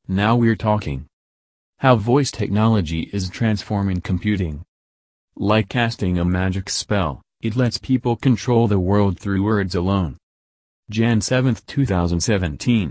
Now we're talking. How voice technology is transforming computing. Like casting a magic spell, it lets people control the world through words alone. Jan 7, 2017.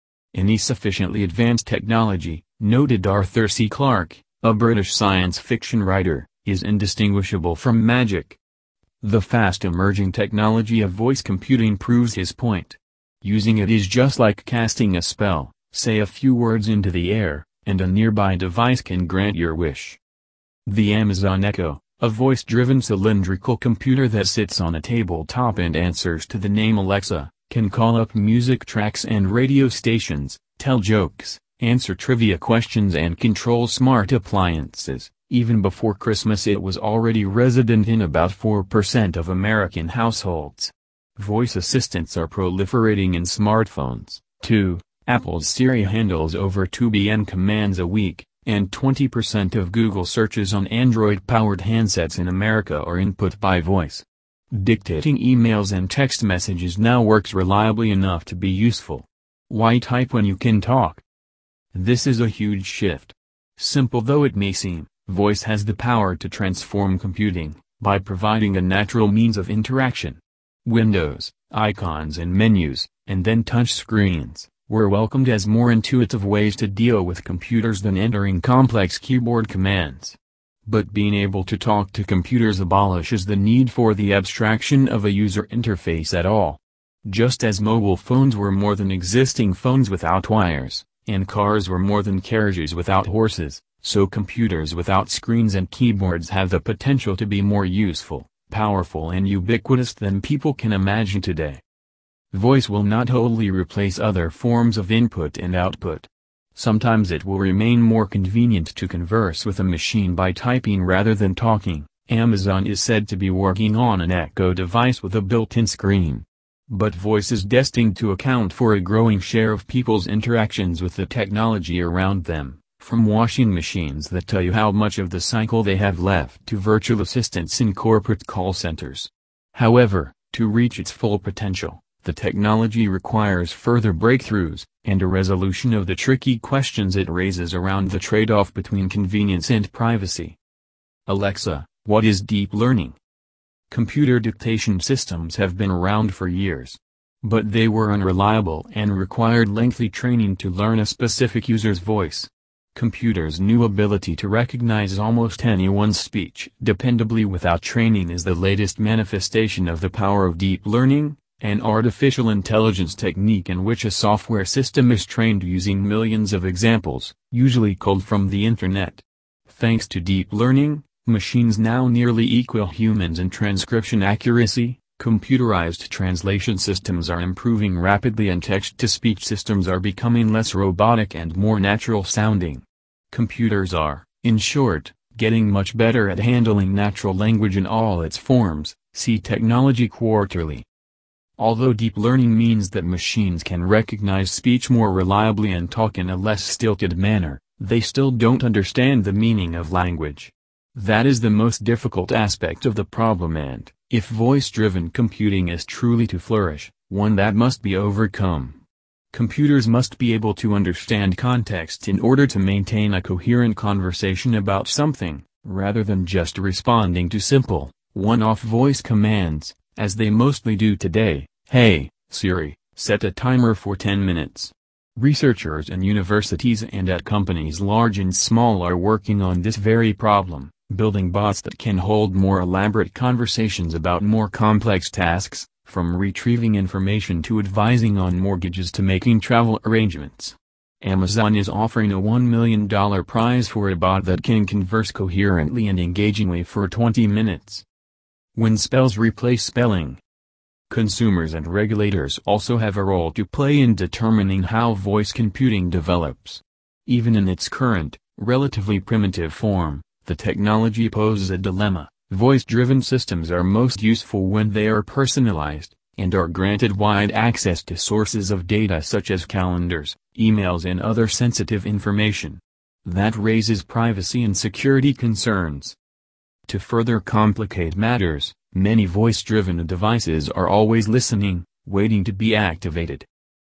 Any sufficiently advanced technology, noted Arthur C. Clarke, a British science fiction writer, is indistinguishable from magic. The fast-emerging technology of voice computing proves his point. Using it is just like casting a spell. Say a few words into the air, and a nearby device can grant your wish. The Amazon Echo, a voice-driven cylindrical computer that sits on a tabletop and answers to the name Alexa, can call up music tracks and radio stations, tell jokes, answer trivia questions and control smart appliances. Even before Christmas it was already resident in about 4% of American households. Voice assistants are proliferating in smartphones, too. Apple's Siri handles over 2 billion commands a week, and 20% of Google searches on Android-powered handsets in America are input by voice. Dictating emails and text messages now works reliably enough to be useful. Why type when you can talk? This is a huge shift. Simple though it may seem, voice has the power to transform computing, by providing a natural means of interaction. Windows, icons and menus, and then touch screens were welcomed as more intuitive ways to deal with computers than entering complex keyboard commands. But being able to talk to computers abolishes the need for the abstraction of a user interface at all. Just as mobile phones were more than existing phones without wires, and cars were more than carriages without horses, so computers without screens and keyboards have the potential to be more useful, powerful and ubiquitous than people can imagine today. Voice will not wholly replace other forms of input and output. Sometimes it will remain more convenient to converse with a machine by typing rather than talking. Amazon is said to be working on an Echo device with a built-in screen. But voice is destined to account for a growing share of people's interactions with the technology around them, from washing machines that tell you how much of the cycle they have left to virtual assistants in corporate call centers. However, to reach its full potential, the technology requires further breakthroughs, and a resolution of the tricky questions it raises around the trade-off between convenience and privacy. Alexa, what is deep learning? Computer dictation systems have been around for years. But they were unreliable and required lengthy training to learn a specific user's voice. Computers' new ability to recognize almost anyone's speech dependably without training is the latest manifestation of the power of deep learning, an artificial intelligence technique in which a software system is trained using millions of examples, usually culled from the internet. Thanks to deep learning, machines now nearly equal humans in transcription accuracy, computerized translation systems are improving rapidly and text-to-speech systems are becoming less robotic and more natural sounding. Computers are, in short, getting much better at handling natural language in all its forms. See Technology Quarterly. Although deep learning means that machines can recognize speech more reliably and talk in a less stilted manner, they still don't understand the meaning of language. That is the most difficult aspect of the problem, and, if voice-driven computing is truly to flourish, one that must be overcome. Computers must be able to understand context in order to maintain a coherent conversation about something, rather than just responding to simple, one-off voice commands, as they mostly do today. Hey, Siri, set a timer for 10 minutes. Researchers in universities and at companies large and small are working on this very problem, building bots that can hold more elaborate conversations about more complex tasks, from retrieving information to advising on mortgages to making travel arrangements. Amazon is offering a $1 million prize for a bot that can converse coherently and engagingly for 20 minutes. When spells replace spelling. Consumers and regulators also have a role to play in determining how voice computing develops. Even in its current, relatively primitive form, the technology poses a dilemma. Voice-driven systems are most useful when they are personalized, and are granted wide access to sources of data such as calendars, emails and other sensitive information. That raises privacy and security concerns. To further complicate matters, many voice-driven devices are always listening, waiting to be activated.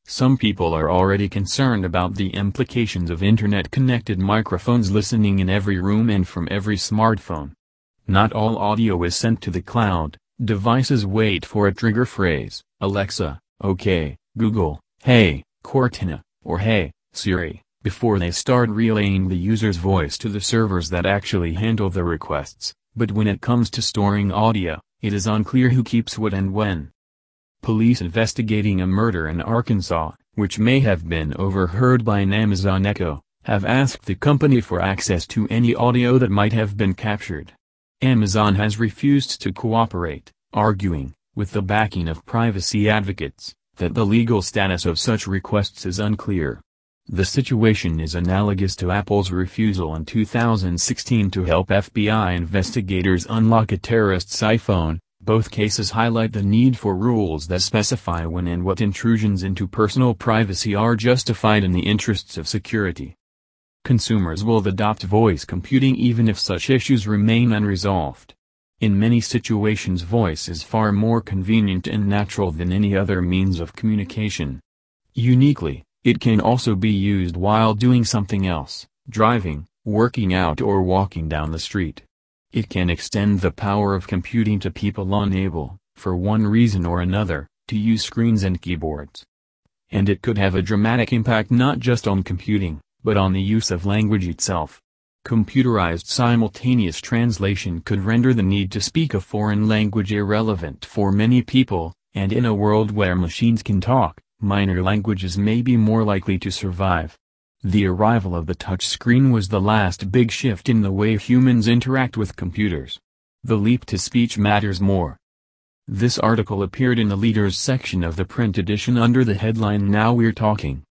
Some people are already concerned about the implications of internet-connected microphones listening in every room and from every smartphone. Not all audio is sent to the cloud. Devices wait for a trigger phrase, Alexa, OK, Google, Hey, Cortana, or Hey, Siri, before they start relaying the user's voice to the servers that actually handle the requests. But when it comes to storing audio, it is unclear who keeps what and when. Police investigating a murder in Arkansas, which may have been overheard by an Amazon Echo, have asked the company for access to any audio that might have been captured. Amazon has refused to cooperate, arguing, with the backing of privacy advocates, that the legal status of such requests is unclear. The situation is analogous to Apple's refusal in 2016 to help FBI investigators unlock a terrorist's iPhone. Both cases highlight the need for rules that specify when and what intrusions into personal privacy are justified in the interests of security. Consumers will adopt voice computing even if such issues remain unresolved. In many situations, voice is far more convenient and natural than any other means of communication. Uniquely, it can also be used while doing something else, driving, working out, or walking down the street. It can extend the power of computing to people unable, for one reason or another, to use screens and keyboards. And it could have a dramatic impact not just on computing, but on the use of language itself. Computerized simultaneous translation could render the need to speak a foreign language irrelevant for many people, and in a world where machines can talk, minor languages may be more likely to survive. The arrival of the touchscreen was the last big shift in the way humans interact with computers. The leap to speech matters more. This article appeared in the Leaders section of the print edition under the headline Now We're Talking.